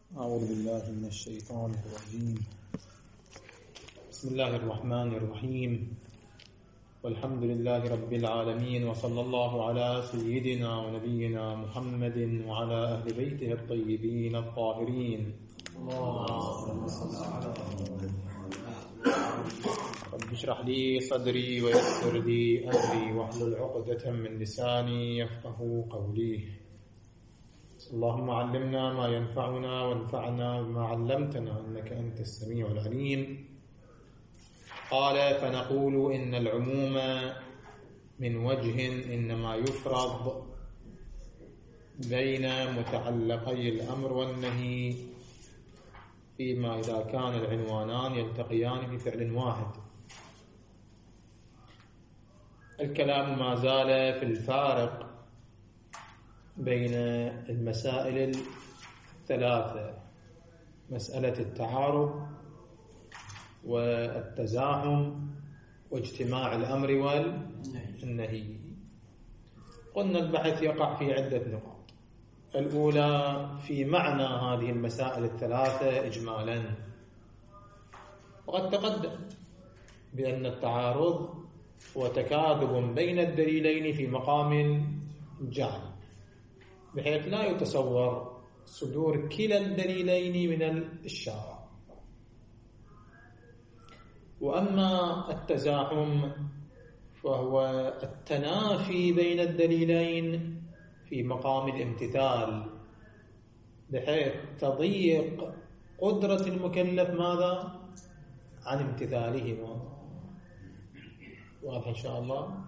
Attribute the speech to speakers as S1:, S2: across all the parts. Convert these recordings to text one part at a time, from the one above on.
S1: أعوذ بالله من الشيطان الرجيم. بسم الله الرحمن الرحيم، والحمد لله رب العالمين، وصلى الله على سيدنا ونبينا محمد وعلى أهل بيته الطيبين الطاهرين. رب اشرح لي صدري ويسر لي أمري واحلل عقدة من لساني يفقه قولي. اللهم علمنا ما ينفعنا وانفعنا بما علمتنا إنك أنت السميع العليم. قال: فنقول إن العموم من وجه إنما يفرض بين متعلقي الأمر والنهي فيما إذا كان العنوانان يلتقيان بفعل واحد. الكلام ما زال في الفارق بين المسائل الثلاثة: مسألة التعارض والتزاحم واجتماع الأمر والنهي. قلنا البحث يقع في عدة نقاط. الأولى في معنى هذه المسائل الثلاثة إجمالا، وقد تقدم بأن التعارض هو تكاذب بين الدليلين في مقام الجعل، بحيث لا يتصور صدور كلا الدليلين من الشارع. وأما التزاحم فهو التنافي بين الدليلين في مقام الامتثال، بحيث تضيق قدرة المكلف ماذا؟ عن امتثالهما. واضح إن شاء الله؟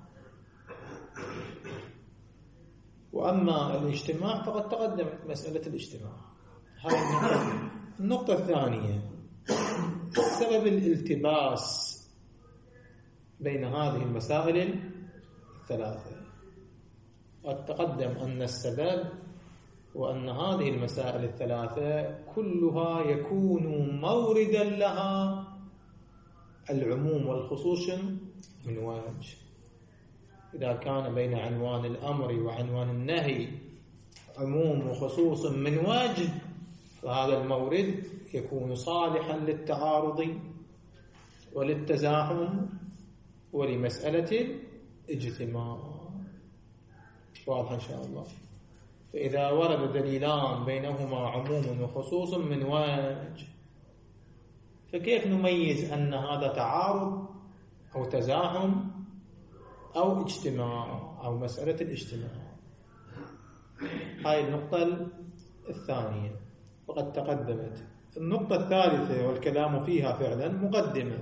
S1: وأما الاجتماع فقد تقدمت مسألة الاجتماع. هذه النقطة الثانية: سبب الالتباس بين هذه المسائل الثلاثة. قد تقدم أن السبب وأن هذه المسائل الثلاثة كلها يكون موردا لها العموم والخصوص من وجه. إذا كان بين عنوان الأمر وعنوان النهي عموم وخصوص من وجه، فهذا المورد يكون صالحا للتعارض وللتزاحم ولمسألة الاجتماع. واضح إن شاء الله؟ فإذا ورد دليلان بينهما عموم وخصوص من وجه، فكيف نميز أن هذا تعارض أو تزاحم أو اجتماع أو مسألة الاجتماع؟ هاي النقطة الثانية وقد تقدمت. النقطة الثالثة والكلام فيها فعلا مقدمة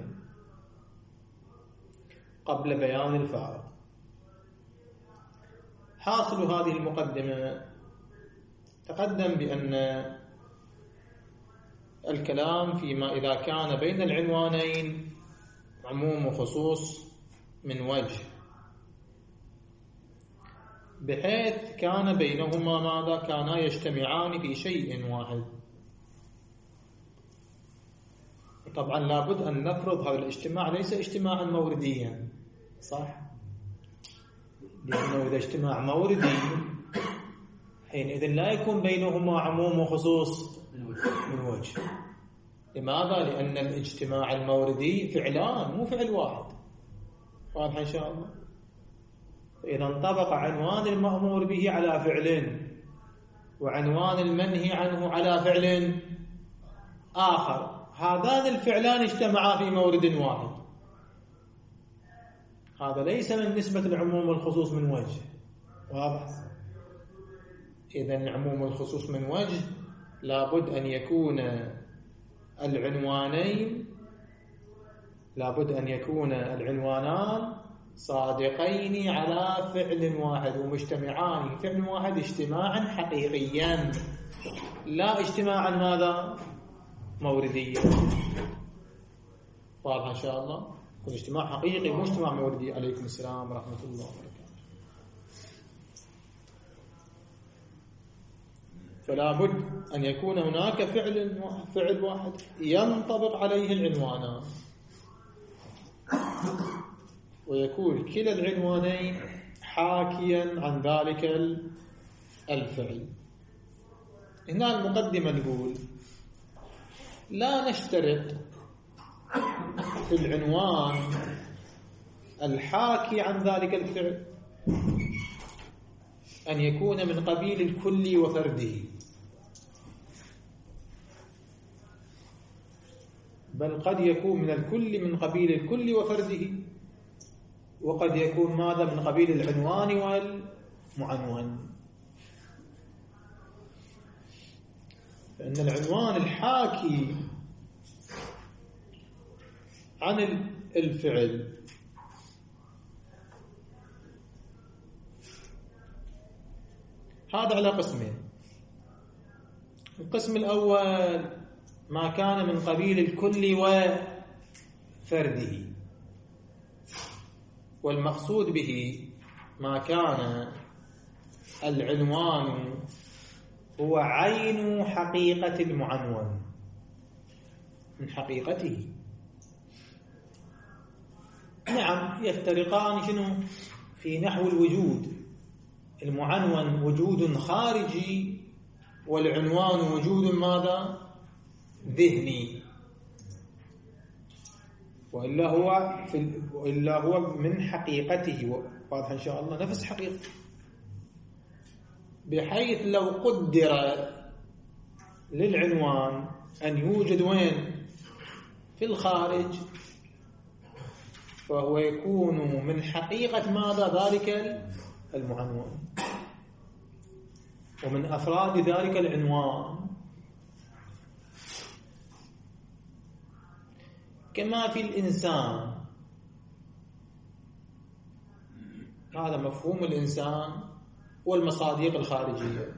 S1: قبل بيان الفارق. حاصل هذه المقدمة: تقدم بأن الكلام فيما إذا كان بين العنوانين عموم وخصوص من وجه، بحيث كان بينهما ماذا؟ كانا يجتمعان في شيء واحد. طبعا لابد أن نفرض هذا الاجتماع ليس اجتماعا مورديا، صح؟ لأنه إذا اجتماع موردي حينئذ لا يكون بينهما عموم وخصوص من وجه. لماذا؟ لأن الاجتماع الموردي فعلان مو فعل واحد. واضح إن شاء الله؟ إذا انطبق عنوان المأمور به على فعل وعنوان المنهي عنه على فعل آخر، هذان الفعلان اجتمعا في مورد واحد. هذا ليس من نسبة العموم والخصوص من وجه. واضح؟ إذن عموم الخصوص من وجه لابد أن يكون العنوانان صادقين على فعل واحد ومجتمعان فعل واحد اجتماعا حقيقيا، لا اجتماعا ماذا؟ مورديا. واضح إن شاء الله؟ يكون اجتماع حقيقي مو اجتماع موردي. عليكم السلام ورحمة الله وبركاته. فلا بد أن يكون هناك فعل واحد ينطبق عليه العنوانان، ويكون كلا العنوانين حاكيا عن ذلك الفعل. هنا المقدمة نقول لا نشترط في العنوان الحاكي عن ذلك الفعل أن يكون من قبيل الكل وفرده، بل قد يكون من الكل من قبيل الكل وفرده، وقد يكون ماذا من قبيل العنوان والمعنون. فإن العنوان الحاكي عن الفعل هذا على قسمين. القسم الأول ما كان من قبيل الكل وفرده، والمقصود به ما كان العنوان هو عين حقيقة المعنون من حقيقته. نعم يفترقان شنو في نحو الوجود، المعنون وجود خارجي والعنوان وجود ماذا ذهني، وإلا هو من حقيقته، واضح إن شاء الله نفس حقيقته، بحيث لو قدر للعنوان أن يوجد وين في الخارج فهو يكون من حقيقة ماذا ذلك المعنون ومن أفراد ذلك العنوان، كما في الإنسان. هذا مفهوم الإنسان والمصادق الخارجية.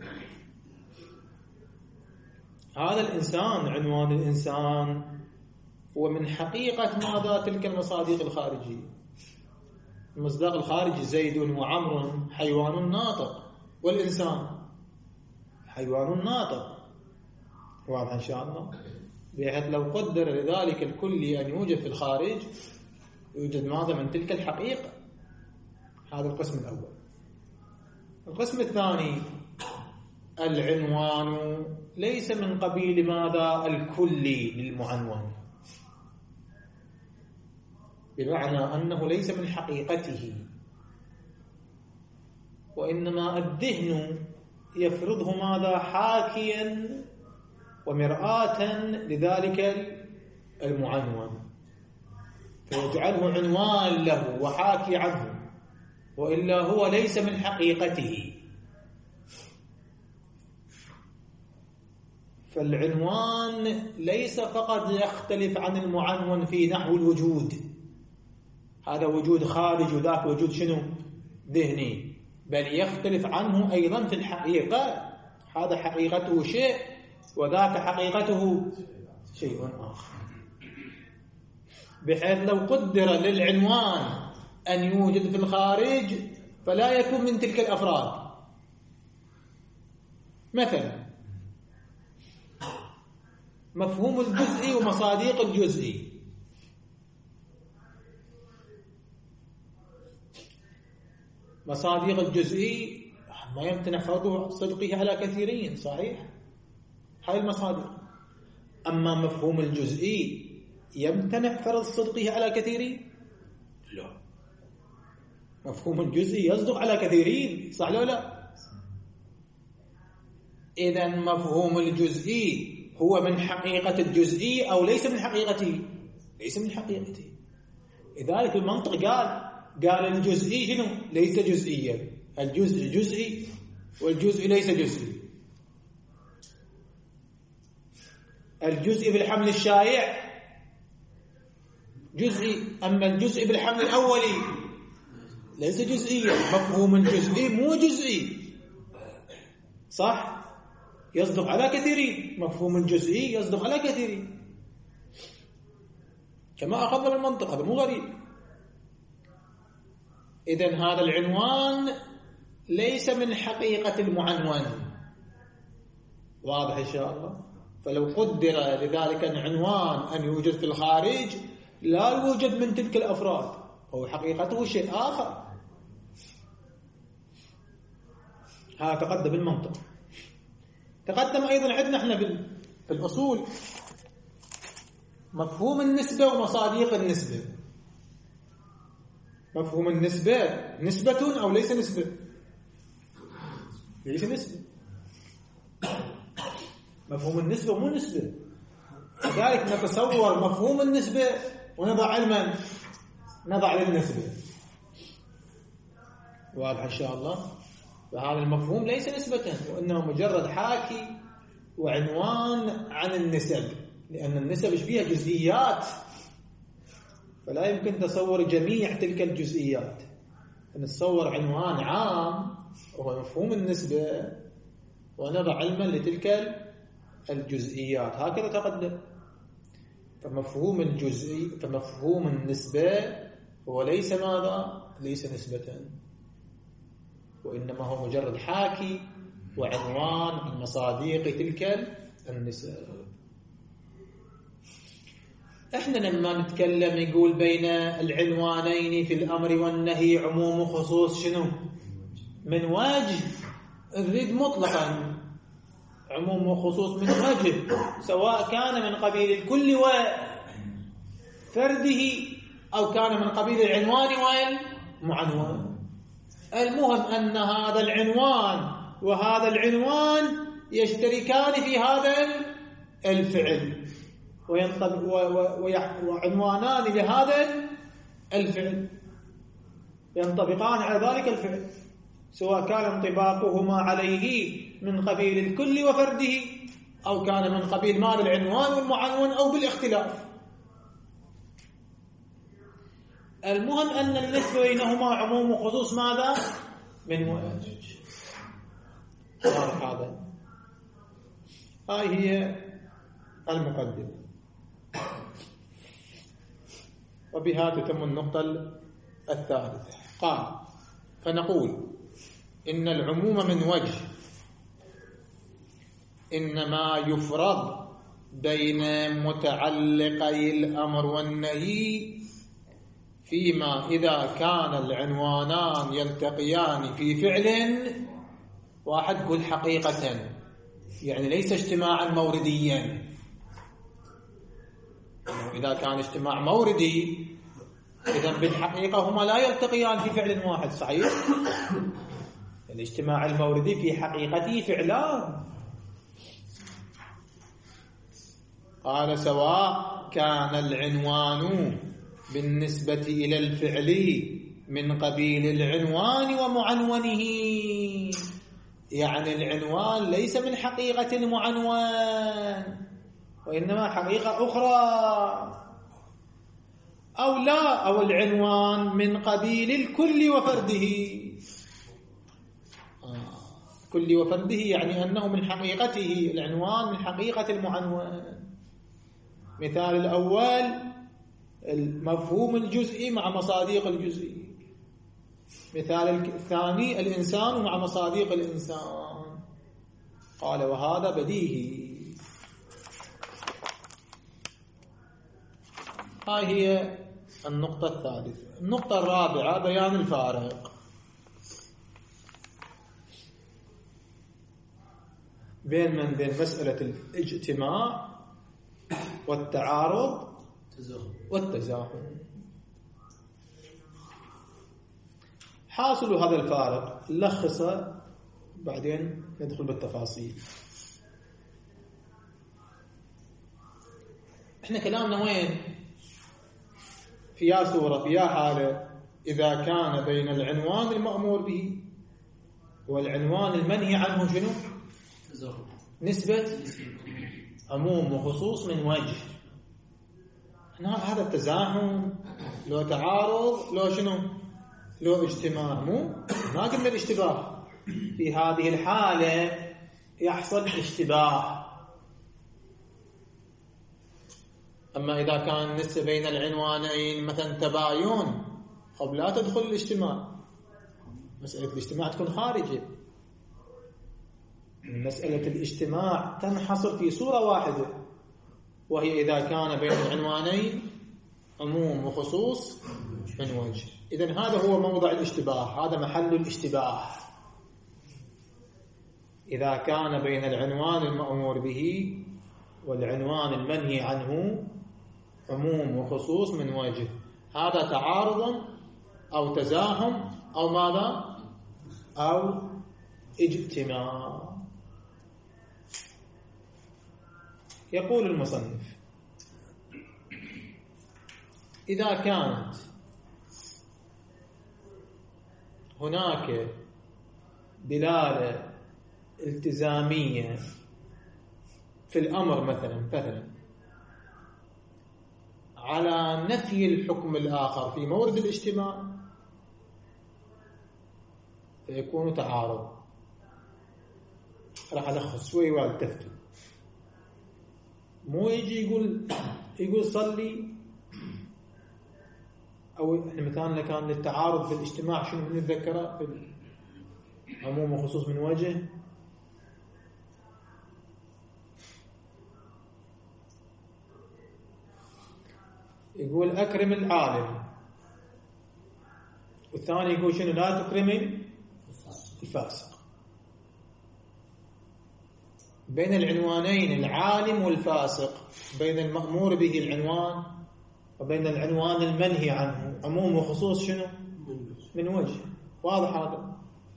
S1: هذا الإنسان عنوان الإنسان ومن حقيقة ماذا تلك المصادق الخارجية. المصداق الخارجي زيد وعمر حيوان ناطق، والإنسان حيوان ناطق، واضح إن شاء الله، بحيث لو قدر لذلك الكل أن يوجد في الخارج يوجد ماذا من تلك الحقيقة. هذا القسم الأول. القسم الثاني العنوان ليس من قبيل ماذا الكلي للمعنون، بمعنى أنه ليس من حقيقته، وإنما الذهن يفرضه ماذا حاكيا ومرآة لذلك المعنون، فيجعله عنوان له وحاكي عنه، وإلا هو ليس من حقيقته. فالعنوان ليس فقط يختلف عن المعنون في نحو الوجود، هذا وجود خارج وذاك وجود شنو ذهني، بل يختلف عنه أيضا في الحقيقة. هذا حقيقته شيء وذاك حقيقته شيء آخر، بحيث لو قدر للعنوان أن يوجد في الخارج فلا يكون من تلك الأفراد. مثلا مفهوم الجزئي ومصادق الجزئي. مصادق الجزئي ما يمتنع فرض صدقه على كثيرين، صحيح، هاي المصادق. أما مفهوم الجزئي يمتنع فرض صدقه على كثيرين؟ لا، مفهوم الجزئي يصدق على كثيرين، صح ولا لا؟ إذن مفهوم الجزئي هو من حقيقة الجزئي أو ليس من حقيقته؟ ليس من حقيقته. لذلك المنطق قال الجزئي شنو؟ ليس جزئيا، الجزء جزئي والجزء ليس جزئي. الجزء بالحمل الشائع جزئي، أما الجزء بالحمل الأولي ليس جزئيا. مفهوم الجزئي مو جزئي، صح، يصدق على كثيرين. مفهوم الجزئي يصدق على كثيرين، كما أخذنا من المنطق، هذا مو غريب. إذن هذا العنوان ليس من حقيقة المعنون، واضح إن شاء الله. فلو قدر لذلك العنوان أن يوجد في الخارج لا يوجد من تلك الأفراد، هو حقيقته شيء آخر. هذا تقدم المنطق. تقدم أيضا عندنا احنا في الأصول مفهوم النسبة ومصادق النسبة. مفهوم النسبة نسبة أو ليس نسبة؟ ليس نسبة. مفهوم النسبة مو نسبة، لذلك نتصور مفهوم النسبة ونضع علما نضع للنسبة. واضح إن شاء الله؟ فهذا المفهوم ليس نسبة، وإنه مجرد حاكي وعنوان عن النسب، لأن النسب فيها جزئيات، فلا يمكن تصور جميع تلك الجزئيات. نتصور عنوان عام وهو مفهوم النسبة ونضع علما لتلك الجزئيات. هكذا تقدم. فمفهوم النسبة هو ليس ماذا؟ ليس نسبة، وإنما هو مجرد حاكي وعنوان عن مصادق تلك النسب. احنا لما نتكلم يقول بين العنوانين في الأمر والنهي عموم وخصوص، شنو؟ من وجه نريد مطلقا عموم وخصوص من وجه، سواء كان من قبيل الكل وفرده أو كان من قبيل العنوان والمعنون. المهم أن هذا العنوان وهذا العنوان يشتركان في هذا الفعل وعنوانان لهذا الفعل ينطبقان على ذلك الفعل، سواء كان انطباقهما عليه من قبيل الكل وفرده أو كان من قبيل مال العنوان والمعنون أو بالاختلاف. المهم أن النسبة بينهما عموم وخصوص ماذا؟ من وجه. هذا هاي هي المقدمة، وبها تتم النقطة الثالثة. قال: فنقول إن العموم من وجه إنما يفرض بين متعلقي الأمر والنهي فيما إذا كان العنوانان يلتقيان في فعل واحد. قل حقيقة، يعني ليس اجتماعا مورديا. إذا كان اجتماع موردي إذن بالحقيقة هما لا يلتقيان في فعل واحد. صحيح؟ الاجتماع الموردي في حقيقته فعلان. قال: سواء كان العنوان بالنسبة إلى الفعل من قبيل العنوان ومعنونه، يعني العنوان ليس من حقيقة المعنون وإنما حقيقة أخرى، أو لا، أو العنوان من قبيل الكل وفرده. كل وفرده يعني أنه من حقيقته، العنوان من حقيقة المعنون. مثال الأول المفهوم الجزئي مع مصادق الجزئي. مثال الثاني الإنسان مع مصادق الإنسان. قال: وهذا بديهي. هاي هي النقطة الثالثة. النقطة الرابعة بيان الفارق بين مسألة الاجتماع والتعارض والتزاحم. حاصل هذا الفارق لخصه بعدين ندخل بالتفاصيل. احنا كلامنا وين؟ في يا صورة، في يا حالة إذا كان بين العنوان المأمور به والعنوان المنهي عنه شنو؟ نسبة عموم وخصوص من وجه. هذا التزاحم لو تعارض لو شنو؟ لو اجتماع. ما قلنا الاشتباه. في هذه الحالة يحصل اشتباه. أما إذا كان النسبة بين العنوانين مثلا تباين قبل لا تدخل الاجتماع، مسألة الاجتماع تكون خارجة. مسألة الاجتماع تنحصر في صورة واحدة، وهي إذا كان بين العنوانين عموم وخصوص من وجه. إذن هذا هو موضع الاشتباه، هذا محل الاشتباه. إذا كان بين العنوان المأمور به والعنوان المنهي عنه عموم وخصوص من وجه، هذا تعارض أو تزاحم أو ماذا؟ أو اجتماع. يقول المصنف: إذا كانت هناك دلالة التزامية في الأمر مثلا على نفي الحكم الآخر في مورد الاجتماع، فيكون تعارض. راح ألخص شوي والتفتوا. مو يجي يقول صلي، أو إحنا مثالنا كان للتعارض في الاجتماع شنو نتذكره في عموم وخصوص من وجه؟ يقول أكرم العالم، والثاني يقول شنو؟ لا تكرم الفاسق. بين العنوانين العالم والفاسق، بين المأمور به العنوان وبين العنوان المنهي عنه عموم وخصوص شنو؟ من وجه. واضح هذا؟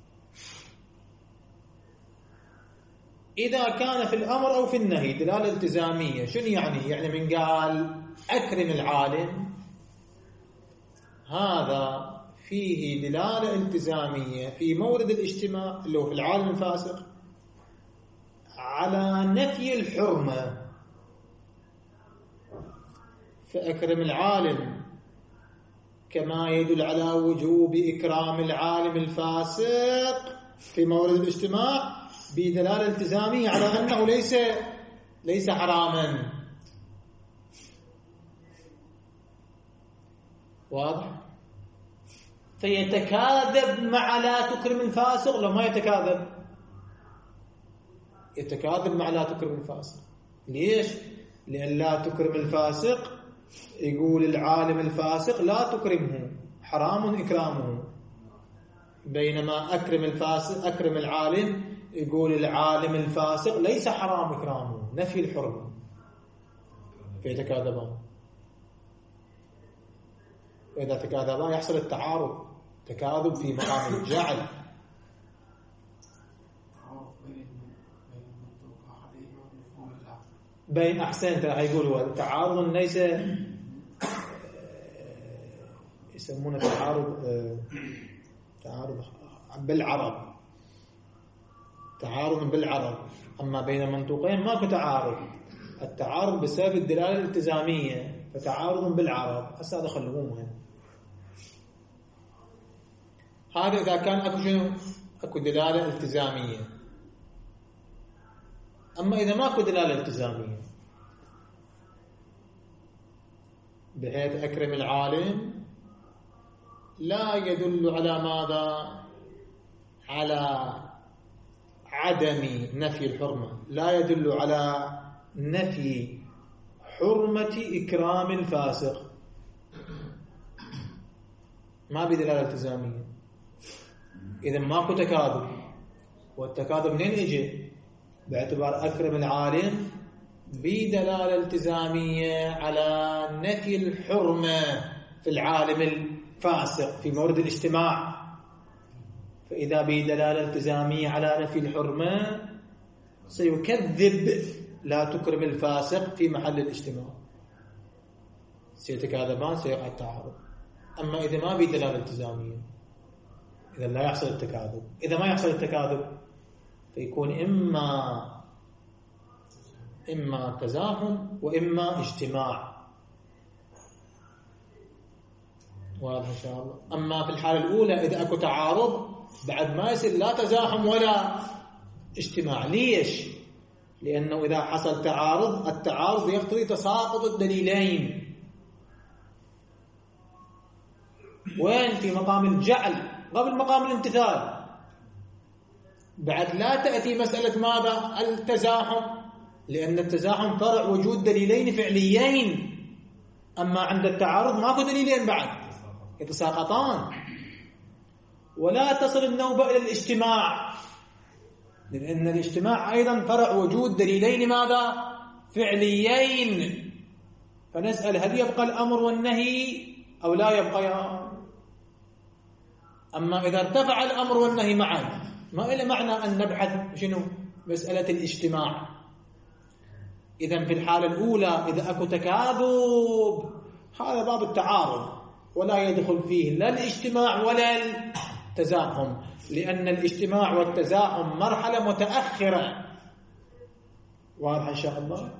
S1: إذا كان في الأمر أو في النهي دلالة التزامية، شنو يعني؟ يعني من قال أكرم العالم هذا فيه دلالة التزامية في مورد الاجتماع اللي هو في العالم الفاسق على نفي الحرمة. فأكرم العالم كما يدل على وجوب إكرام العالم الفاسق في مورد الاجتماع بدلالة التزامية على أنه ليس حراما. واضح؟ فيتكاذب مع لا تكرم الفاسق لو ما يتكاذب، يتكاذب مع لا تكرم الفاسق. ليش؟ لأن لا تكرم الفاسق يقول العالم الفاسق لا تكرمه، حرام إكرامه، بينما أكرم العالم يقول العالم الفاسق ليس حرام إكرامه، نفي الحرمة. فيتكاذبان. وإذا تكاذبان يحصل التعارض، تكاذب في مقام الجعل. بين أحسنت راح يقول هو تعارض ليس يسمونه تعارض بالعرب، تعارض بالعرب. أما بين منطوقين ماكو تعارض، التعارض بسبب الدلالة الالتزامية، فتعارض بالعرب. هسه هذا خلوه مهم. هذا إذا كان أكو دلالة التزامية. أما إذا ماكو دلالة التزامية بحيث أكرم العالم لا يدل على ماذا؟ على عدم نفي الحرمة، لا يدل على نفي حرمة إكرام الفاسق، ما بدلالة التزامية. إذا ماكو تكاذب. والتكاذب منين يجي؟ باعتبار أكرم العالم بدلالة التزامية على نفي الحرمة في العالم الفاسق في مورد الاجتماع. فإذا بدلالة التزامية على نفي الحرمة سيكذب لا تكرم الفاسق في محل الاجتماع، سيتكاذبان، سيقع التعارض. أما إذا ما بدلالة التزامية إذا لا يحصل التكاذب. إذا ما يحصل التكاذب فيكون إما تزاحم وإما اجتماع. واضح إن شاء الله. أما في الحالة الأولى إذا أكو تعارض بعد ما يصير لا تزاحم ولا اجتماع. ليش؟ لأنه إذا حصل تعارض، التعارض يقتضي تساقط الدليلين. وين؟ في مقام الجعل قبل مقام الامتثال. بعد لا تأتي مسألة ماذا؟ التزاحم، لأن التزاحم فرع وجود دليلين فعليين. أما عند التعارض ماكو دليلين بعد، يتساقطان. ولا تصل النوبة إلى الاجتماع، لأن الاجتماع أيضا فرع وجود دليلين ماذا؟ فعليين. فنسأل هل يبقى الأمر والنهي أو لا يبقى؟ أما إذا ارتفع الأمر والنهي معا ما إلى معنى أن نبحث شنو؟ مسألة الاجتماع. إذن في الحالة الأولى إذا أكو تكاذب هذا باب التعارض ولا يدخل فيه لا الاجتماع ولا التزاحم، لأن الاجتماع والتزاحم مرحلة متأخرة. واضح إن شاء الله؟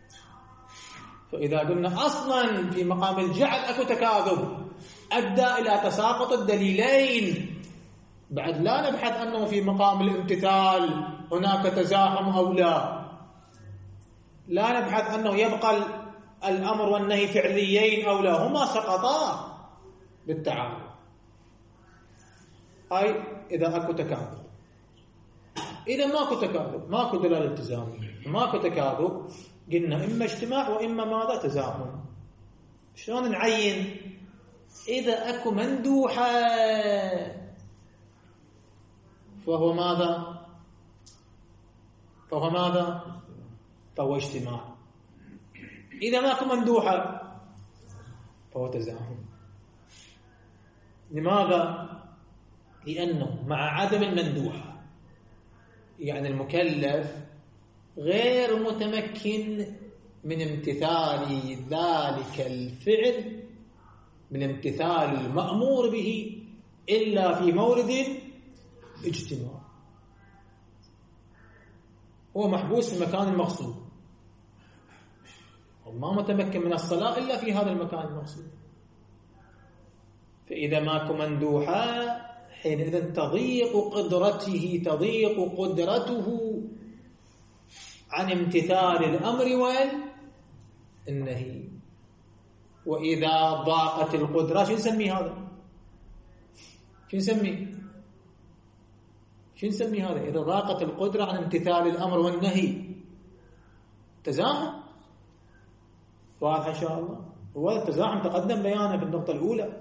S1: فإذا قلنا أصلا في مقام الجعل أكو تكاذب أدى إلى تساقط الدليلين، بعد لا نبحث أنه في مقام الامتثال هناك تزاحم أو لا نبحث أنه يبقى الأمر والنهي فعليين أو لا، هما سقطا بالتعارض. أي إذا أكو تكاذب. إذا ماكو تكاذب، ماكو دلالة التزامية، ماكو تكاذب، قلنا إما اجتماع وإما ماذا؟ تزاحم. شلون نعين؟ إذا أكو مندوحة فهو ماذا؟ فهو اجتماع. إذا ماكو مندوحة فهو تزاحم. لماذا؟ لأنه مع عدم المندوحة يعني المكلف غير متمكن من امتثال ذلك الفعل، من امتثال المأمور به إلا في مورد اجتماع. هو محبوس في المكان المغصوب، وما متمكن من الصلاة إلا في هذا المكان المغصوب. فإذا ماكو مندوحة حينئذ تضيق قدرته عن امتثال الأمر والنهي. وإذا ضاقت القدرة شو نسمي هذا؟ شو نسمي هذا؟ إذا ضاقت القدرة عن امتثال الأمر والنهي تزاحم. واضح إن شاء الله؟ هو التزاحم تقدم بيانه في النقطة الأولى.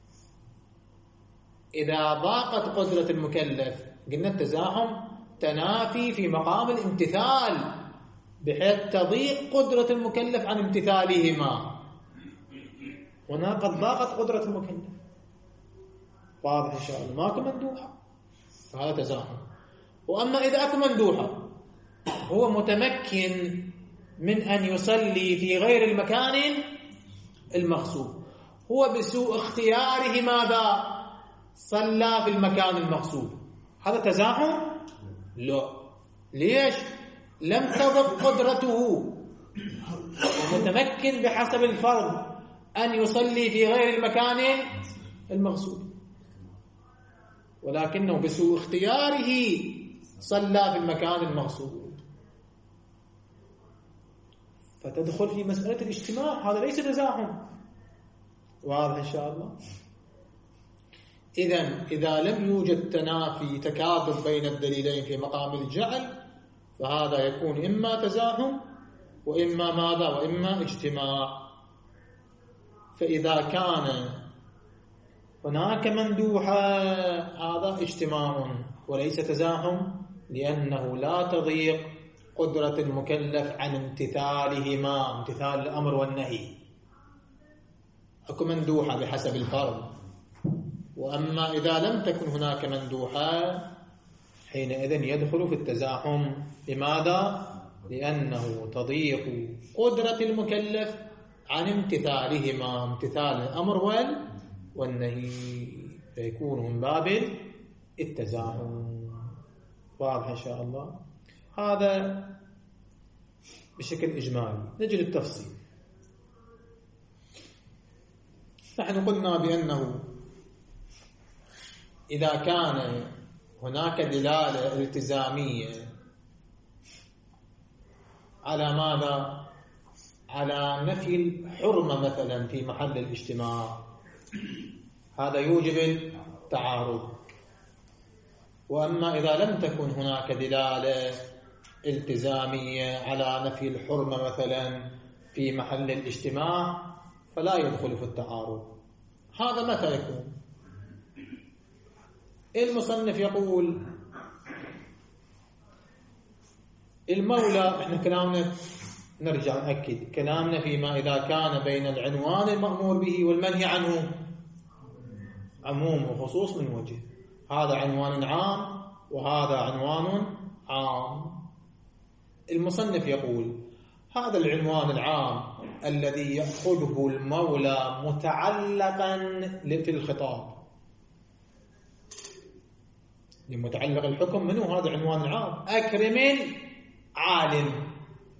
S1: إذا ضاقت قدرة المكلف قلنا التزاحم تنافي في مقام الامتثال بحيث تضيق قدرة المكلف عن امتثالهما. هنا قد ضاقت قدرة المكلف. واضح إن شاء الله؟ ماكو مندوحة هذا تزاحم. وأما إذا أكو مندوحة هو متمكن من أن يصلي في غير المكان المغصوب، هو بسوء اختياره ماذا؟ صلى في المكان المغصوب. هذا تزاحم؟ لا. ليش؟ لم تضق قدرته، متمكن بحسب الفرض أن يصلي في غير المكان المغصوب، ولكنه بسوء اختياره صلى في المكان المغصوب. فتدخل في مسألة الاجتماع، هذا ليس تزاحم. واضح إن شاء الله؟ إذا لم يوجد تكاذب بين الدليلين في مقام الجعل فهذا يكون إما تزاحم وإما ماذا؟ وإما اجتماع. فإذا كان هناك مندوحة هذا اجتماع وليس تزاحم، لأنه لا تضيق قدرة المكلف عن امتثالهما، امتثال الأمر والنهي. أكو مندوحة بحسب الفرض. وأما إذا لم تكن هناك مندوحة حينئذ يدخل في التزاحم. لماذا؟ لأنه تضيق قدرة المكلف عن امتثالهما، امتثال الأمر والنهي، فيكون من باب التزاحم. واضح إن شاء الله؟ هذا بشكل إجمالي. نجي للتفصيل. نحن قلنا بأنه إذا كان هناك دلالة التزامية على ماذا؟ على نفي الحرمة مثلا في محل الاجتماع، هذا يوجب التعارض. وأما إذا لم تكن هناك دلالة التزامية على نفي الحرمة مثلا في محل الاجتماع فلا يدخل في التعارض. هذا متى يكون؟ المصنف يقول المولى احنا كلامنا نرجع نأكد كلامنا فيما إذا كان بين العنوان المأمور به والمنهي عنه عموم وخصوص من وجه، هذا عنوان عام وهذا عنوان عام. المصنف يقول هذا العنوان العام الذي يأخذه المولى متعلقا في الخطاب، لمتعلق الحكم منه هذا عنوان العام، أكرم العالم.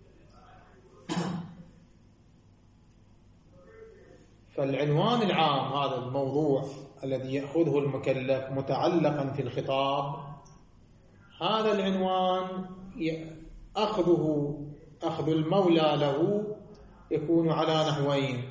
S1: فالعنوان العام هذا الموضوع الذي يأخذه المكلف متعلقا في الخطاب، هذا العنوان أخذ المولى له يكون على نحوين.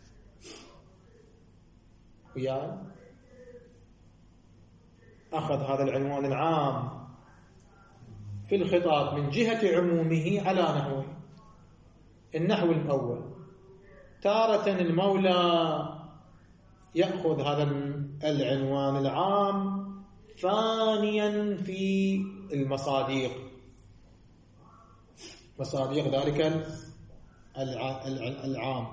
S1: أخذ هذا العنوان العام في الخطاب من جهة عمومه على نحوين. النحو الأول، تارة المولى يأخذ هذا العنوان العام ثانيا في المصاديق، مصاديق ذلك العام،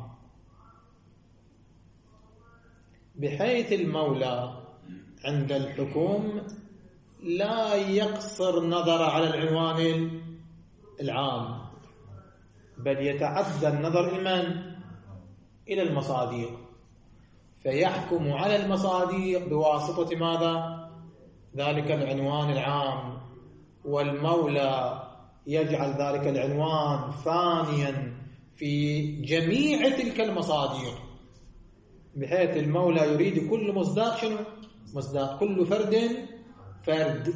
S1: بحيث المولى عند الحكم لا يقصر نظر على العنوان العام، بل يتعدى النظر إلى المصاديق، فيحكم على المصاديق بواسطة ماذا؟ ذلك العنوان العام، والمولى يجعل ذلك العنوان ثانيا في جميع تلك المصاديق، بحيث المولى يريد كل مصداق شنو؟ مصداق، كل فرد فرد.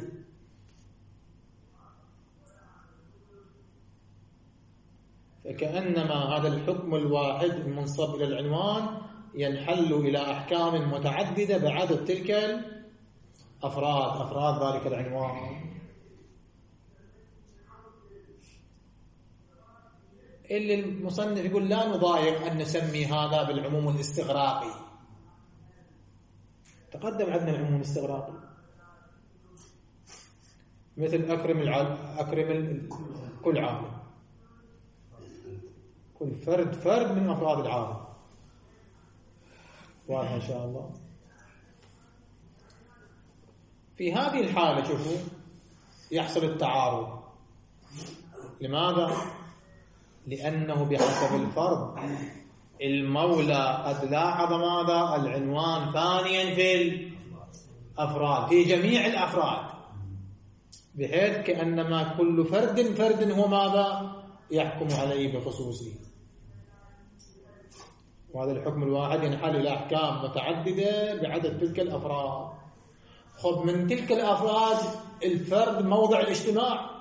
S1: فكأنما هذا الحكم الواحد المنصب إلى العنوان ينحل إلى أحكام متعددة بعدد تلك أفراد ذلك العنوان. اللي المصنف يقول لا نضايق أن نسمي هذا بالعموم الاستغراقي. تقدم عندنا العموم الاستغراقي مثل أكرم كل عالم، كل فرد من أفراد العالم. واضح إن شاء الله. في هذه الحالة شوفوا يحصل التعارض. لماذا؟ لأنه بحسب الفرض المولى قد لاحظ ماذا؟ العنوان ثانيا في الأفراد، في جميع الأفراد، بحيث كأنما كل فرد هو ماذا؟ يحكم عليه بخصوصه. وهذا الحكم الواحد ينحل إلى أحكام متعددة بعدد تلك الأفراد. خذ من تلك الأفراد الفرد موضع الاجتماع،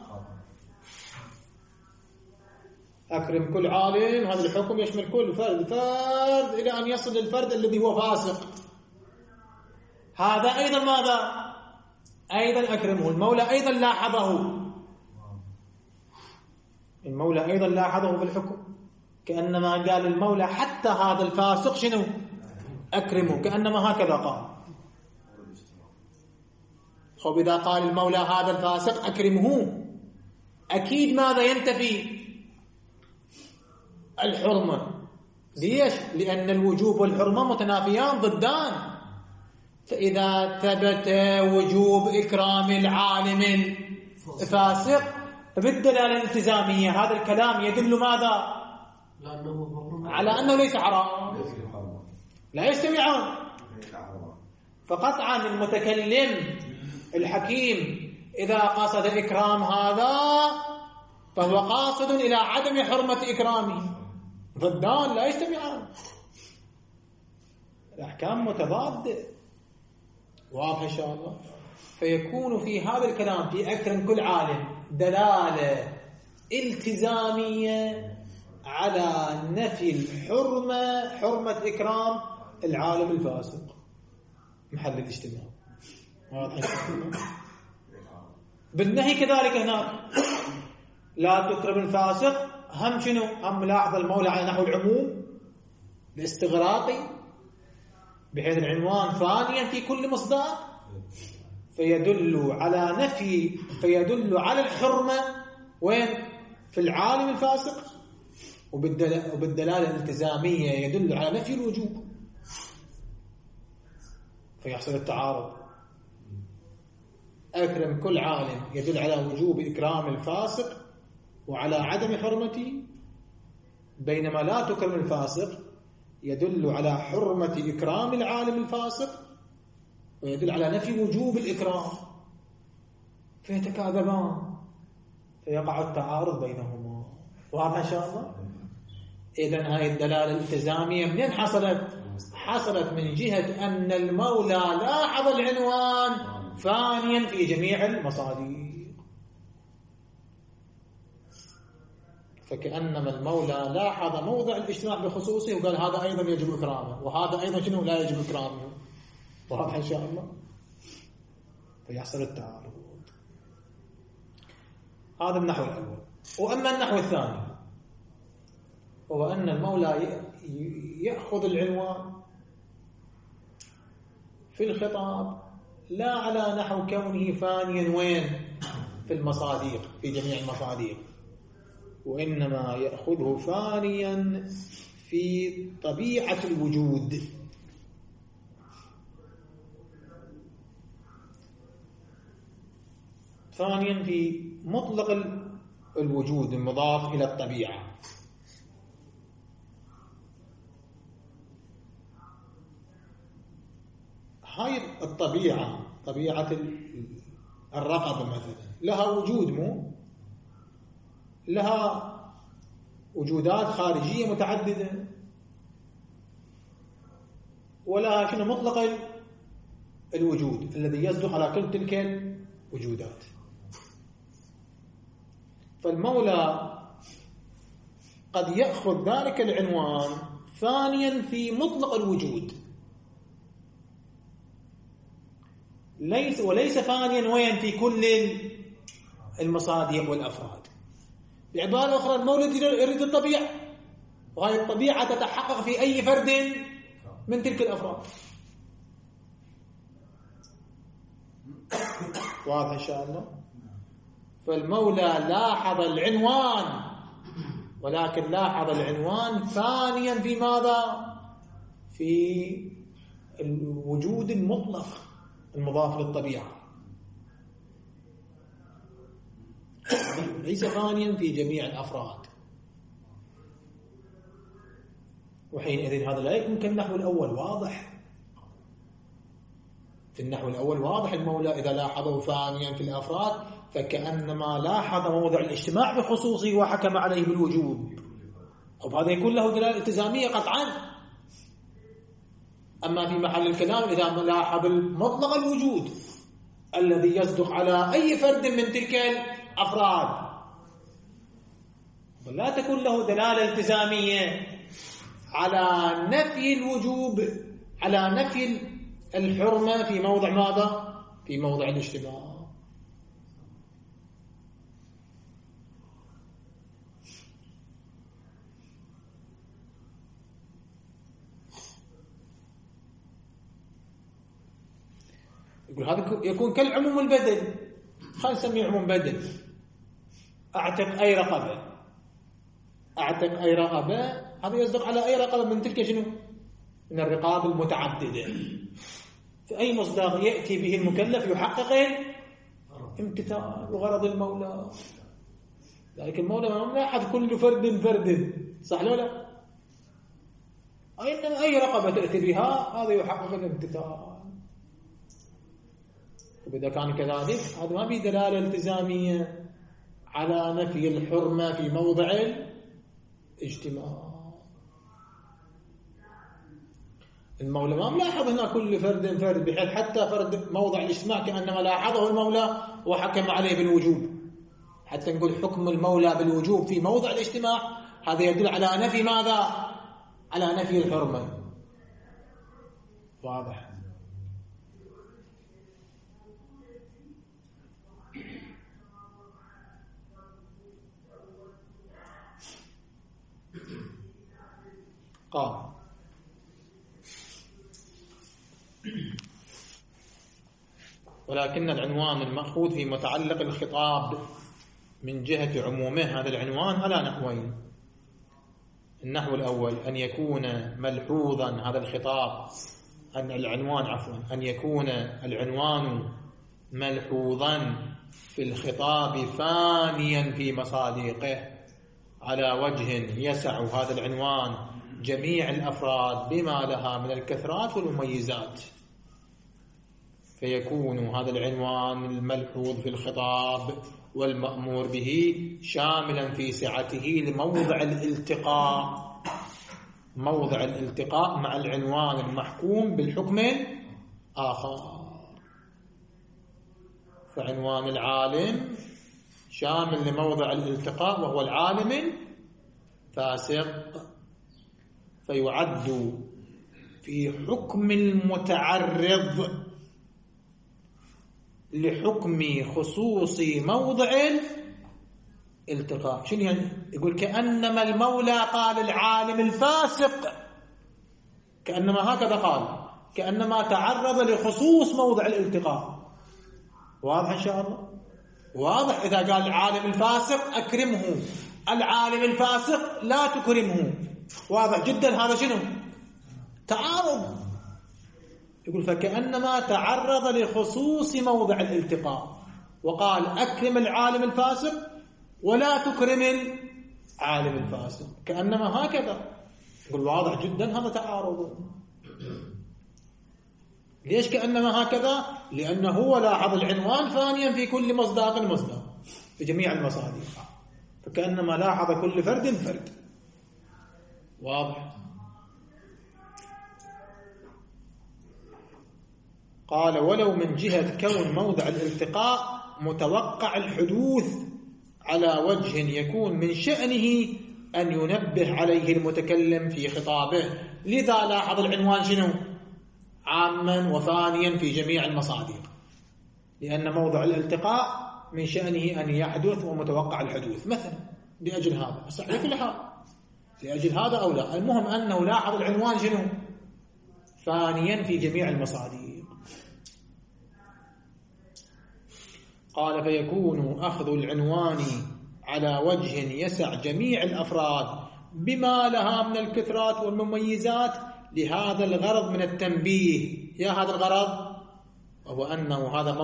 S1: أكرم كل عالم، هذا الحكم يشمل كل فرد إلى أن يصل للفرد الذي هو فاسق. هذا أيضا ماذا؟ أيضا أكرمه. المولى أيضا لاحظه في الحكم، كأنما قال المولى حتى هذا الفاسق شنو؟ أكرمه، كأنما هكذا قال. خب إذا قال المولى هذا الفاسق أكرمه، أكيد ماذا ينتفي؟ الحرمة. ليش؟ لأن الوجوب والحرمة متنافيان ضدان. فإذا ثبت وجوب إكرام العالم الفاسق بالدلالة الالتزامية، هذا الكلام يدل ماذا؟ على أنه ليس حرام، لا يجتمعان. فقطعا المتكلم الحكيم إذا قصد إكرام هذا فهو قاصد إلى عدم حرمة إكرامه، ضدان لا يجتمعان، الأحكام متضادة. واضح إن شاء الله. فيكون في هذا الكلام في أكرم كل عالم دلالة التزامية على نفي الحرمة، حرمة إكرام العالم الفاسق محل الاجتماع. واضح إن شاء الله. بالنهي كذلك هناك لا تكرم الفاسق، هم شنو؟ هم ملاحظ المولى على نحو العموم الاستغراقي، بحيث العنوان ثانيا في كل مصداق، فيدل على الحرمة وين؟ في العالم الفاسق، وبالدلالة الالتزامية يدل على نفي الوجوب، فيحصل التعارض. أكرم كل عالم يدل على وجوب إكرام الفاسق وعلى عدم حرمته، بينما لا تكرم الفاسق يدل على حرمة إكرام العالم الفاسق ويدل على نفي وجوب الإكرام، فيتكاذبان، فيقع التعارض بينهما. واضح إن شاء الله؟ إذن هاي الدلالة الالتزامية منين حصلت؟ حصلت من جهة أن المولى لاحظ العنوان ثانيا في جميع المصادر، فكأنما المولى لاحظ موضع الاجتماع بخصوصه وقال هذا أيضا يجب إكرامه، وهذا أيضا شنو لا يجب إكرامه. واضح إن شاء الله؟ فيحصل التعارض. هذا النحو الأول. وأما النحو الثاني هو أن المولى يأخذ العنوان في الخطاب لا على نحو كونه فانيا وين في المصادق في جميع المصادق، وإنما يأخذه فانيا في طبيعة الوجود، ثانيا في مطلق الوجود المضاف إلى الطبيعة. هاي الطبيعة، طبيعة الرقبة مثلا لها وجود، مو لها وجودات خارجية متعددة، ولها شنو مطلق الوجود الذي يصدق على كل تلك الوجودات. فالمولى قد يأخذ ذلك العنوان ثانيا في مطلق الوجود، وليس ثانيا وين في كل المصادق والأفراد. بعبارة أخرى المولى يريد الطبيعة، وهذه الطبيعة تتحقق في أي فرد من تلك الأفراد. واضح إن شاء الله؟ فالمولى لاحظ العنوان، ولكن لاحظ العنوان ثانيا في ماذا؟ في الوجود المطلق المضاف للطبيعة، ليس ثانيا في جميع الأفراد. وحينئذ هذا لا يكون كالنحو الأول. واضح في النحو الأول واضح المولى إذا لاحظه ثانيا في الأفراد فكأنما لاحظ موضع الاجتماع بخصوصه وحكم عليه بالوجوب. خب هذا يكون له دلالة التزامية قطعا. أما في محل الكلام إذا لاحظ مطلق الوجود الذي يصدق على أي فرد من تلك الأفراد لا تكون له دلالة التزامية على نفي الوجوب، على نفي الحرمة في موضع ماذا؟ في موضع الاجتماع. يقول هذا يكون كالعموم البدل. خلينا نسميه عموم بدل. أعتق أي رقبة، أعتق أي رقبة، هذا يصدق على أي رقبة من تلك شنو؟ من الرقاب المتعددة. في أي مصداق يأتي به المكلف يحقق امتثال وغرض المولى. ذلك المولى ما لاحظ كل فرد فرد، صح ولا لا؟ أي رقبة تأتي بها هذا يحقق الامتثال. وإذا كان كذلك هذا ما في دلالة التزامية على نفي الحرمة في موضع الاجتماع. المولى ما ملاحظ هنا كل فرد فرد، بحيث حتى فرد موضع الاجتماع كأنما لاحظه المولى وحكم عليه بالوجوب. حتى نقول حكم المولى بالوجوب في موضع الاجتماع هذا يدل على نفي ماذا؟ على نفي الحرمة. واضح؟ قال ولكن العنوان المأخوذ في متعلق الخطاب من جهة عمومه هذا العنوان على نحوين. النحو الأول أن يكون ملحوظا هذا الخطاب، أن يكون العنوان ملحوظا في الخطاب فانيا في مصادقه على وجه يسع هذا العنوان جميع الأفراد بما لها من الكثرات والمميزات، فيكون هذا العنوان الملحوظ في الخطاب والمأمور به شاملا في سعته لموضع الالتقاء مع العنوان المحكوم بالحكم الآخر. فعنوان العالم شامل لموضع الالتقاء وهو العالم فاسق، فيعد في حكم المتعرض لحكم خصوص موضع الالتقاء. شنو يعني؟ يقول كأنما المولى قال العالم الفاسق، كأنما هكذا قال، كأنما تعرض لخصوص موضع الالتقاء. واضح إن شاء الله؟ واضح. إذا قال العالم الفاسق أكرمه، العالم الفاسق لا تكرمه، واضح جدا. هذا شنو؟ تعارض. يقول فكأنما تعرض لخصوص موضع الالتقاء، وقال أكرم العالم الفاسق ولا تكرم العالم الفاسق، كأنما هكذا. يقول واضح جدا هذا تعارض. ليش كأنما هكذا؟ لأنه هو لاحظ العنوان فانيا في كل مصداق في جميع المصادر، فكأنما لاحظ كل فرد. واضح. قال ولو من جهة كون موضع الالتقاء متوقع الحدوث على وجه يكون من شأنه أن ينبه عليه المتكلم في خطابه، لذا لاحظ العنوان شنو؟ عاما وفانيا في جميع المصادر، لأن موضع الالتقاء من شأنه أن يحدث ومتوقع الحدوث مثلا. لأجل هذا، بس على كل حال لأجل هذا أو لا، المهم أنه لاحظ العنوان شنو؟ فانيا في جميع المصادر. قال فيكون أخذ العنوان على وجه يسع جميع الأفراد بما لها من الكثرات والمميزات لهذا الغرض من التنبيه. يا هذا الغرض وهو أنه هذا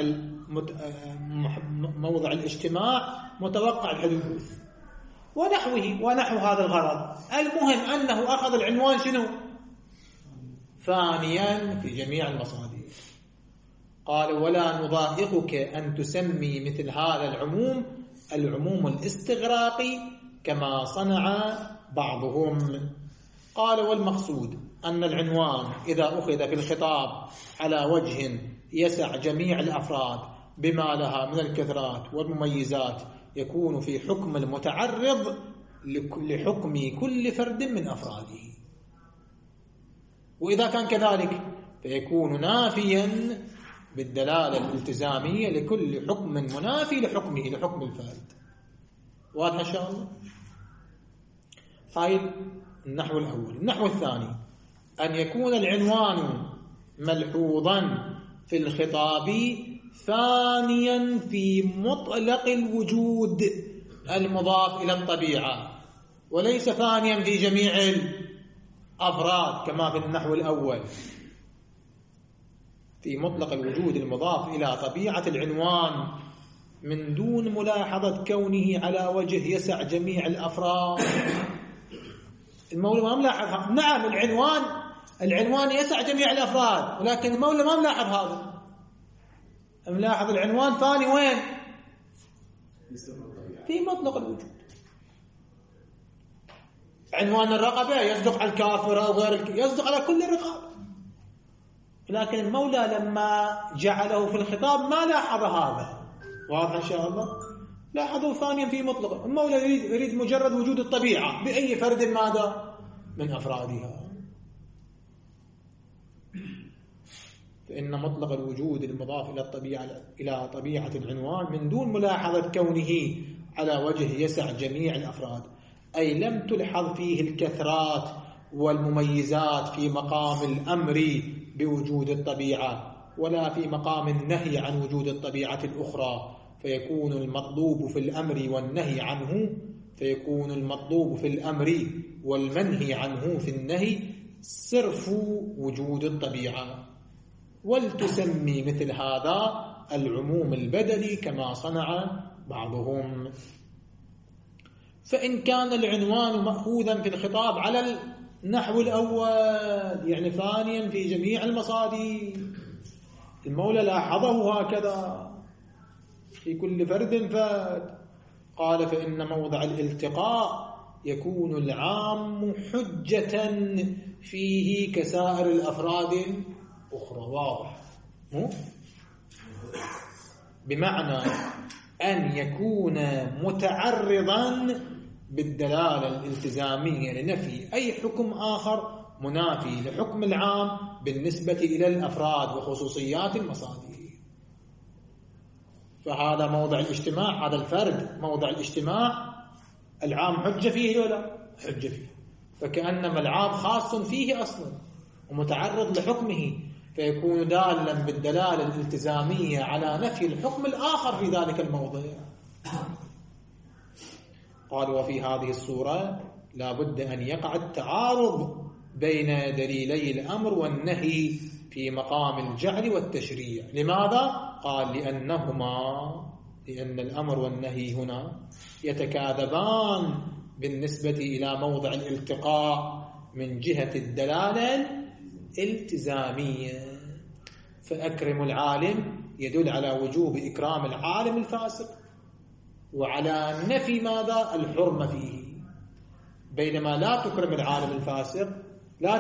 S1: موضع الاجتماع متوقع الحدوث ونحو هذا الغرض. المهم أنه أخذ العنوان شنو؟ فانيا في جميع المصادر. قال ولا نضايقك أن تسمي مثل هذا العموم الاستغراقي كما صنع بعضهم. قال والمقصود أن العنوان إذا أخذ في الخطاب على وجه يسع جميع الأفراد بما لها من الكثرات والمميزات يكون في حكم المتعرض لحكم كل فرد من أفراده، وإذا كان كذلك فيكون نافيا بالدلالة الالتزامية لكل حكم منافي لحكم الفارد. واضح إن شاء الله؟ طيب النحو الأول. النحو الثاني أن يكون العنوان ملحوظا في الخطاب ثانيا في مطلق الوجود المضاف إلى الطبيعة، وليس ثانيا في جميع الأفراد كما في النحو الأول. في مطلق الوجود المضاف إلى طبيعة العنوان من دون ملاحظة كونه على وجه يسع جميع الأفراد. المولى ما ملاحظ. نعم العنوان يسع جميع الأفراد، ولكن المولى ما ملاحظ هذا. ملاحظ العنوان ثاني وين؟ في مطلق الوجود. عنوان الرقبة يصدق على الكافر أو غير يصدق على كل الرقاب، لكن المولى لما جعله في الخطاب ما لاحظ هذا. واضح إن شاء الله؟ لاحظوا ثانيا في مطلق. المولى يريد مجرد وجود الطبيعة بأي فرد ماذا؟ من أفرادها. فإن مطلق الوجود المضاف إلى طبيعة العنوان من دون ملاحظة كونه على وجه يسع جميع الأفراد، أي لم تلحظ فيه الكثرات والمميزات في مقام الأمر بوجود الطبيعة ولا في مقام النهي عن وجود الطبيعة الأخرى، فيكون المطلوب في الأمر والنهي عنه فيكون المطلوب في الأمر والمنهي عنه في النهي صرف وجود الطبيعة، ولتسمي مثل هذا العموم البدلي كما صنع بعضهم. فإن كان العنوان مأخوذا في الخطاب على النحو الأول، يعني ثانيا في جميع المصادر، المولى لاحظه هكذا في كل فرد فرد، قال فإن موضع الالتقاء يكون العام حجة فيه كسائر الأفراد الأخرى. واضح؟ بمعنى أن يكون متعرضا بالدلالة الالتزامية لنفي أي حكم آخر منافي لحكم العام بالنسبة إلى الأفراد وخصوصيات المصادر. فهذا موضع الاجتماع، هذا الفرد موضع الاجتماع العام حجة فيه ولا حجة فيه، فكأنما العام خاص فيه أصلا ومتعرض لحكمه، فيكون دالا بالدلالة الالتزامية على نفي الحكم الآخر في ذلك الموضع. قال وفي هذه الصورة لا بد أن يقع التعارض بين دليلي الأمر والنهي في مقام الجعل والتشريع. لماذا؟ قال لأن الأمر والنهي هنا يتكاذبان بالنسبة إلى موضع الالتقاء من جهة الدلالة الالتزامية. فأكرم العالم يدل على وجوب إكرام العالم الفاسق وعلى نفي ماذا؟ الحرمة فيه، بينما لا تكرم العالم الفاسق، لا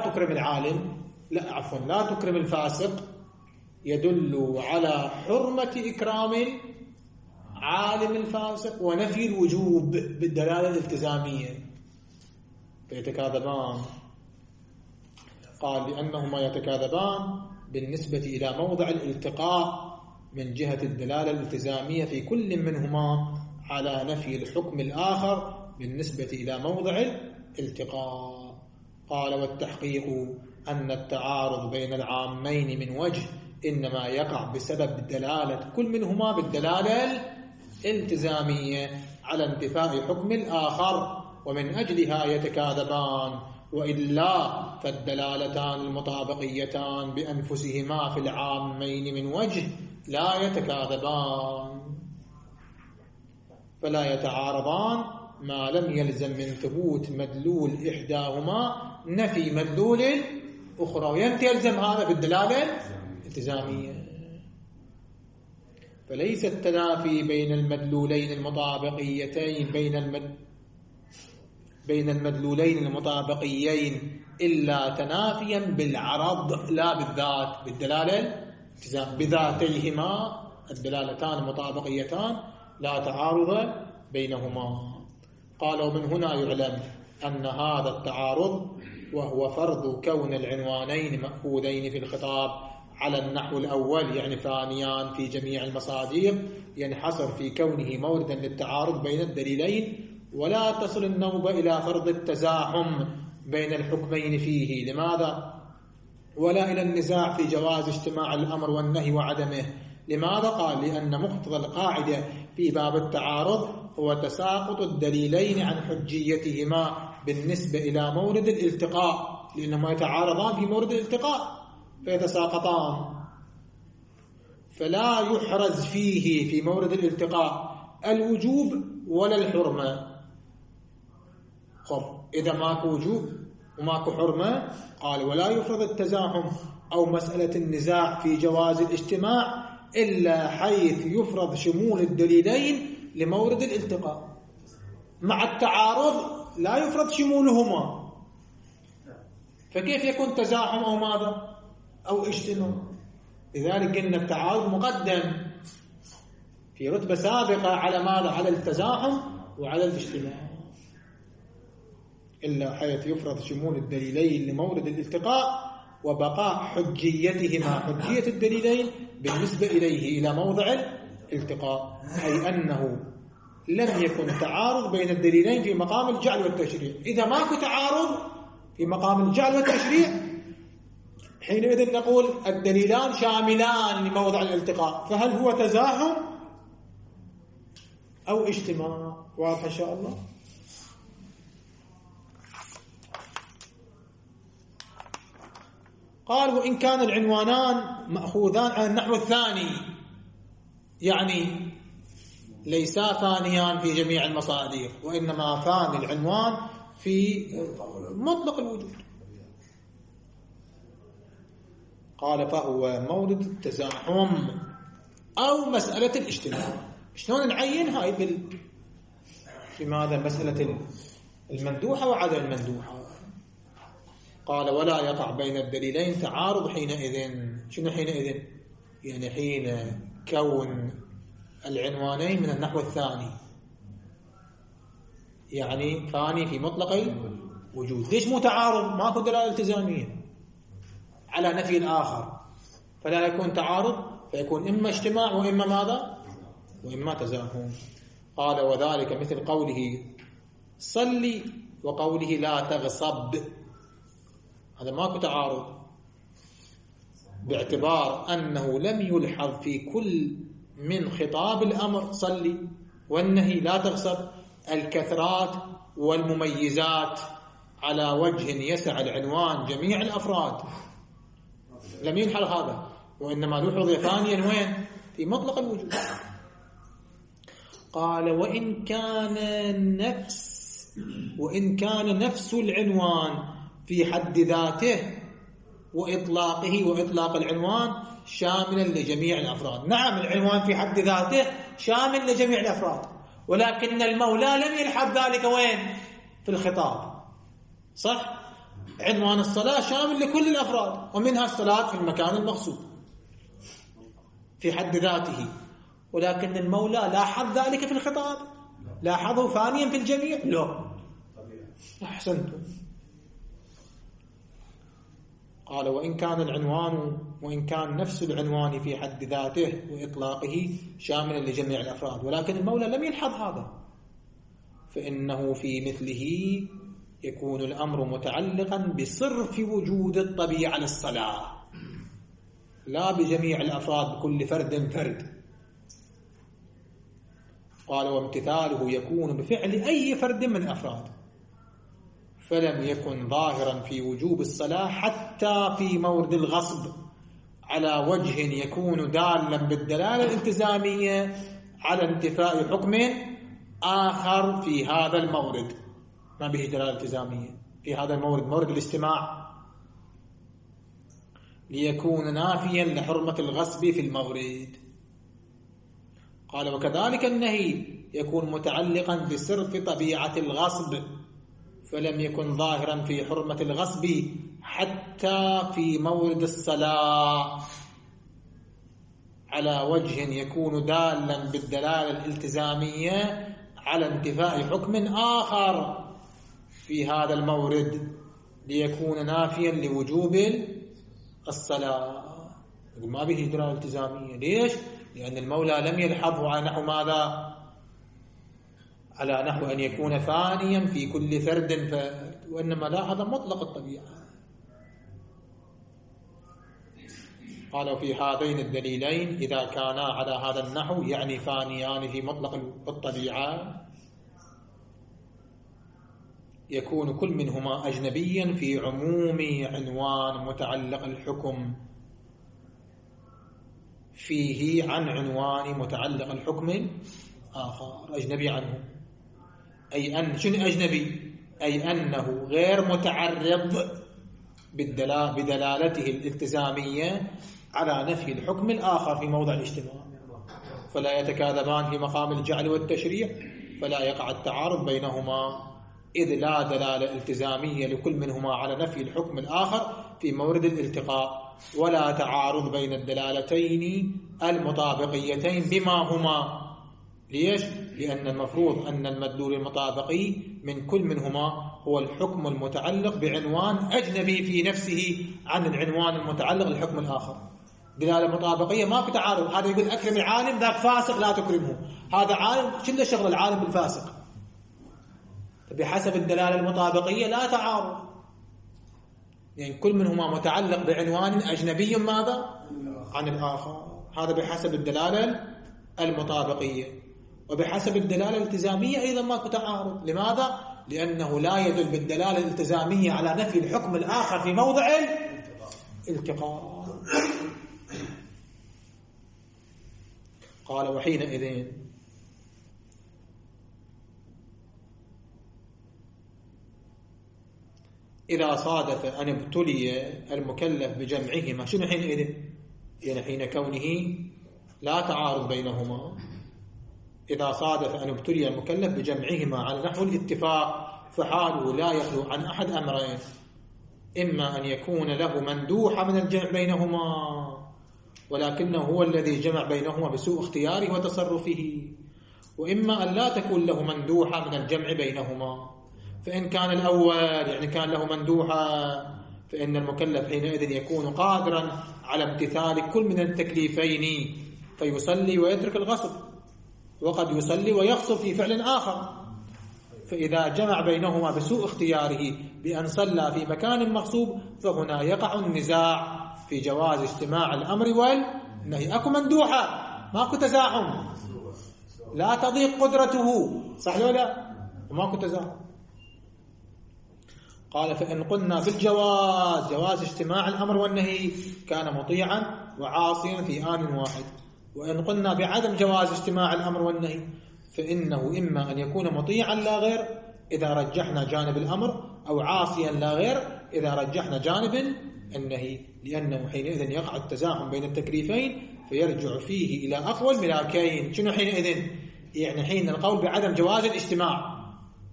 S1: تكرم الفاسق يدل على حرمة إكرام العالم الفاسق ونفي الوجوب بالدلالة الالتزامية، فيتكاذبان. قال لأنهما يتكاذبان بالنسبة إلى موضع الالتقاء من جهة الدلالة الالتزامية في كل منهما على نفي الحكم الآخر بالنسبة إلى موضع الالتقاء. قال والتحقيق أن التعارض بين العامين من وجه إنما يقع بسبب دلالة كل منهما بالدلالة الالتزامية على انتفاء حكم الآخر، ومن أجلها يتكاذبان، وإلا فالدلالتان المطابقيتان بأنفسهما في العامين من وجه لا يتكاذبان، فلا يتعارضان ما لم يلزم من ثبوت مدلول إحداهما نفي مدلول الأخرى، ويمتى يلزم هذا بالدلالة الالتزامية. فليس التنافي بين المدلولين المطابقيتين بين المدلولين المطابقيين إلا تنافيا بالعرض لا بالذات، بالدلالة الالتزام بذاتيهما الدلالتان المطابقيتان لا تعارض بينهما. قال ومن هنا يعلم أن هذا التعارض وهو فرض كون العنوانين مأخوذين في الخطاب على النحو الأول، يعني ثانيان في جميع المصادر، ينحصر في كونه موردا للتعارض بين الدليلين، ولا تصل النوبة إلى فرض التزاحم بين الحكمين فيه. لماذا؟ ولا إلى النزاع في جواز اجتماع الأمر والنهي وعدمه. لماذا؟ قال لأن مقتضى القاعدة في باب التعارض هو تساقط الدليلين عن حجيتهما بالنسبة إلى مورد الالتقاء، لأنهما يتعارضان في مورد الالتقاء فيتساقطان، فلا يحرز فيه في مورد الالتقاء الوجوب ولا الحرمة. إذا ماكو وجوب وماكو حرمة، قال ولا يفرض التزاحم أو مسألة النزاع في جواز الاجتماع إلا حيث يفرض شمول الدليلين لمورد الالتقاء. مع التعارض لا يفرض شمولهما، فكيف يكون تزاحم أو ماذا أو اجتماع؟ لذلك قلنا التعارض مقدم في رتبة سابقة على ماذا؟ على التزاحم وعلى الاجتماع، إلا حيث يفرض شمول الدليلين لمورد الالتقاء وبقاء حجيتهما حجية الدليلين بالنسبة إليه إلى موضع الالتقاء، أي أنه لم يكن تعارض بين الدليلين في مقام الجعل والتشريع. إذا ماكو تعارض في مقام الجعل والتشريع حينئذ نقول الدليلان شاملان لموضع الالتقاء، فهل هو تزاحم أو اجتماع. واضح إن شاء الله؟ قال وإن كان العنوانان مأخوذان عن النحو الثاني، يعني ليسا ثانيان في جميع المصادر، وإنما ثاني العنوان في مطلق الوجود. قال فهو مورد التزاحم أو مسألة الاجتماع. شلون نعين هاي بماذا؟ مسألة المندوحة وعدم المندوحة. قال ولا يقع بين الدليلين تعارض حينئذ. شنو حينئذ؟ يعني حين كون العنوانين من النحو الثاني، يعني ثاني في مطلق الوجود. ليش مو تعارض؟ ماكو دلالة التزامية على نفي الآخر، فلا يكون تعارض، فيكون إما اجتماع وإما ماذا؟ وإما تزاحم. قال وذلك مثل قوله صلي وقوله لا تغصب، هذا ماكو تعارض، باعتبار أنه لم يلحظ في كل من خطاب الأمر صلي والنهي لا تغصب الكثرات والمميزات على وجه يسع العنوان جميع الأفراد. لم يلحظ هذا، وإنما لحظ ثانيا وين؟ في مطلق الوجود. قال وإن كان نفس العنوان في حد ذاته وإطلاق العنوان شاملا لجميع الأفراد. نعم العنوان في حد ذاته شامل لجميع الأفراد، ولكن المولى لم يلحظ ذلك وين؟ في الخطاب. صح؟ عنوان الصلاة شامل لكل الأفراد، ومنها الصلاة في المكان المقصود في حد ذاته، ولكن المولى لاحظ ذلك في الخطاب، لاحظه ثانيا في الجميع. لا، أحسنتم. قال وإن كان نفس العنوان في حد ذاته وإطلاقه شاملا لجميع الأفراد، ولكن المولى لم يلحظ هذا، فإنه في مثله يكون الأمر متعلقا بصرف وجود الطبيعة للصلاة، لا بجميع الأفراد بكل فرد فرد. قال وامتثاله يكون بفعل أي فرد من الأفراد، فلم يكن ظاهرا في وجوب الصلاة حتى في مورد الغصب على وجه يكون دالا بالدلالة الالتزامية على انتفاء حكم آخر في هذا المورد. ما به دلالة التزامية في هذا المورد، مورد الاستماع، ليكون نافيا لحرمة الغصب في المورد. قال وكذلك النهي يكون متعلقا بصرف طبيعة الغصب، فلم يكن ظاهرا في حرمة الغصب حتى في مورد الصلاة على وجه يكون دالا بالدلالة الالتزامية على انتفاء حكم آخر في هذا المورد، ليكون نافيا لوجوب الصلاة. ما به دلالة التزامية. ليش؟ لأن المولى لم يلحظه على نحو ماذا؟ على نحو أن يكون ثانيا في كل فرد وإنما لا، هذا مطلق الطبيعة. قالوا في هذين الدليلين إذا كانا على هذا النحو، يعني ثانيان في مطلق الطبيعة، يكون كل منهما أجنبيا في عموم عنوان متعلق الحكم فيه عن عنوان متعلق الحكم آخر، أجنبي عنه. أي أن شنو أجنبي؟ أي أنه غير متعرض بدلالته الالتزامية على نفي الحكم الآخر في موضع الاجتماع، فلا يتكاذبان في مقام الجعل والتشريع، فلا يقع التعارض بينهما، إذ لا دلالة التزامية لكل منهما على نفي الحكم الآخر في مورد الالتقاء، ولا تعارض بين الدلالتين المطابقيتين بما هما. ليش؟ لأن المفروض أن المدلول المطابقي من كل منهما هو الحكم المتعلق بعنوان أجنبي في نفسه عن العنوان المتعلق بالحكم الآخر. دلالة مطابقية ما في تعارض. هذا يقول أكرم العالم، ذاك فاسق لا تكرمه. هذا عالم، شنو شغل العالم بالفاسق؟ بحسب الدلالة المطابقية لا تعارض، يعني كل منهما متعلق بعنوان أجنبي ماذا؟ عن الآخر. هذا بحسب الدلالة المطابقية. وبحسب الدلالة الالتزامية أيضا ماكو تعارض. لماذا؟ لأنه لا يدل بالدلالة الالتزامية على نفي الحكم الآخر في موضع الالتقاء. قال وحينئذ إذا صادف أن ابتلي المكلف بجمعهما، شنو حينئذ؟ يعني حين كونه لا تعارض بينهما. إذا صادف أن ابتلي المكلف بجمعهما على نحو الاتفاق فحاله لا يخلو عن أحد أمرين: إما أن يكون له مندوحة من الجمع بينهما ولكنه هو الذي جمع بينهما بسوء اختياره وتصرفه، وإما أن لا تكون له مندوحة من الجمع بينهما. فإن كان الأول يعني كان له مندوحة فإن المكلف حينئذ يكون قادرا على امتثال كل من التكليفين فيصلي ويترك الغصب، وقد يصلي ويغصب في فعل آخر. فإذا جمع بينهما بسوء اختياره بأن صلى في مكان مغصوب فهنا يقع النزاع في جواز اجتماع الأمر والنهي. أكو مندوحة ماكو تزاحم، لا تضيق قدرته، صح ولا ماكو تزاحم. قال فإن قلنا بالجواز، جواز اجتماع الأمر والنهي، كان مطيعا وعاصيا في آن واحد. وإن قلنا بعدم جواز اجتماع الأمر والنهي فإنه إما أن يكون مطيعا لا غير إذا رجحنا جانب الأمر، أو عاصيا لا غير إذا رجحنا جانب النهي، لأنه حينئذ يقع التزاحم بين التكليفين فيرجع فيه إلى أقوى الملاكين. شنو حينئذ؟ يعني حين القول بعدم جواز الاجتماع.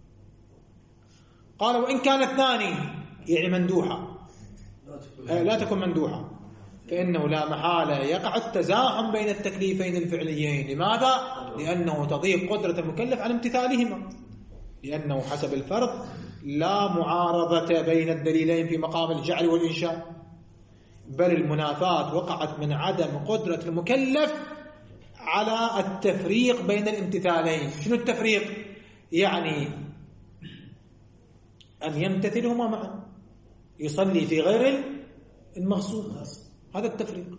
S1: قال وإن كان الثاني يعني مندوحة لا تكون مندوحة فإنه لا محالة يقع التزاحم بين التكليفين الفعليين. لماذا؟ لأنه تضيق قدرة المكلف على امتثالهما، لأنه حسب الفرض لا معارضة بين الدليلين في مقام الجعل والإنشاء، بل المنافاة وقعت من عدم قدرة المكلف على التفريق بين الامتثالين. شنو التفريق؟ يعني أن يمتثلهما معا، يصلي في غير المغصوب، هذا التفريق.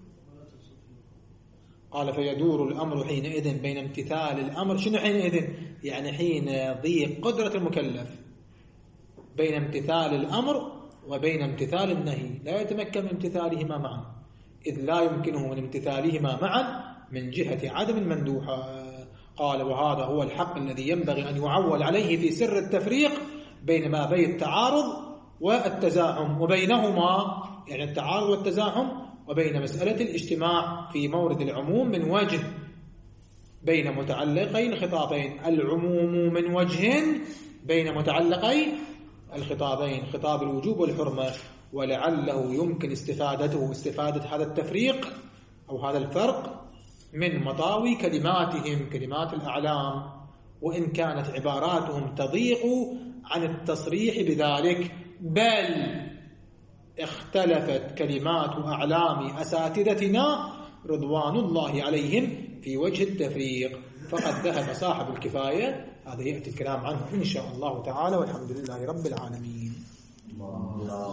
S1: قال فيدور الأمر حينئذ بين امتثال الأمر، شنو حينئذ؟ يعني حين ضيق قدرة المكلف بين امتثال الأمر وبين امتثال النهي، لا يتمكن من امتثالهما معا، إذ لا يمكنه من امتثالهما معا من جهة عدم المندوحة. قال وهذا هو الحق الذي ينبغي أن يعول عليه في سر التفريق بين ما بين التعارض والتزاحم وبينهما، يعني التعارض والتزاحم، وبين مسألة الاجتماع في مورد العموم من وجه بين متعلقين خطابين، العموم من وجه بين متعلقين الخطابين، خطاب الوجوب والحرمة. ولعله يمكن استفادة هذا التفريق أو هذا الفرق من مطاوي كلماتهم، كلمات الأعلام، وإن كانت عباراتهم تضيق عن التصريح بذلك، بل اختلفت كلمات أعلام أساتذتنا رضوان الله عليهم في وجه التفريق، فقد ذهب صاحب الكفاية. هذا يأتي الكلام عنه إن شاء الله تعالى، والحمد لله رب العالمين.